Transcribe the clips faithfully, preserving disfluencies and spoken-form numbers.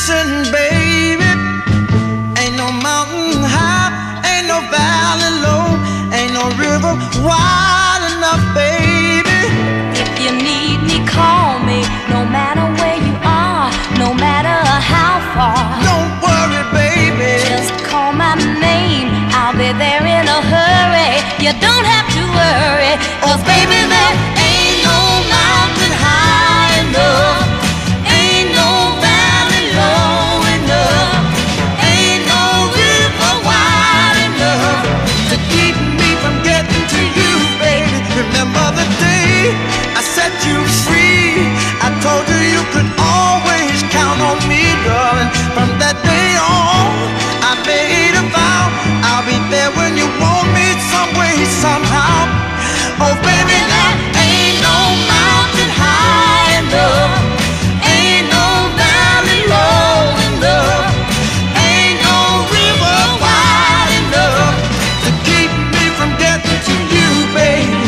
Listen, baby, ain't no mountain high, ain't no valley low, ain't no river wide enough, baby. If you need me, call me, no matter where you are, no matter how far. Don't worry, baby, just call my name, I'll be there in a hurry. You don't have to worry, 'cause baby, there ain't no mountain high enough, ain't no valley low enough, ain't no river wide enough to keep me from getting to you, baby. Remember the day I set you free? I told you you could always count on me, darling. From that day on, I made a vow, I'll be there when you want me, some way, somehow. Oh, baby, there ain't no mountain high enough, ain't no valley low enough, ain't no river wide enough to keep me from getting to you, baby.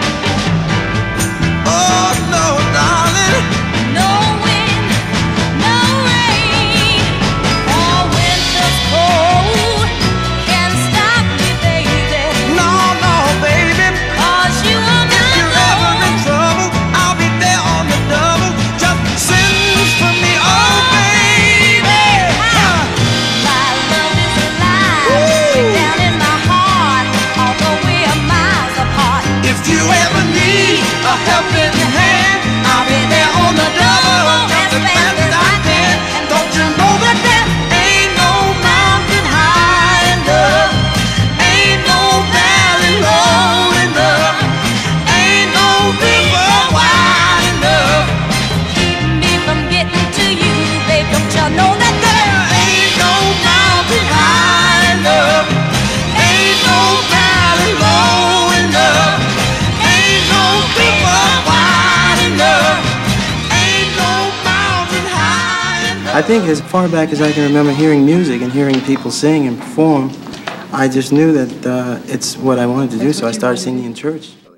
Oh, no, darling. No wind, no rain, or winter's cold can stop me, baby. No, no, baby. 'Cause you are my If you're ever in trouble, I'll be there on the double. Just send for me, oh, baby. Uh. My love is alive, way down in my heart, although we are miles apart. If you ever need a helping hand, I'll be there on the double, just as fast as I can. And don't you know that there ain't no mountain high enough, ain't no valley low enough, ain't no river wide enough. Keep me from getting to you, babe. Don't you know that there Ain't no mountain high enough, ain't no valley low enough, ain't no river wide enough, ain't no mountain high enough. I think as far back as I can remember hearing music and hearing people sing and perform, I just knew that uh, it's what I wanted to do, so I started singing in church.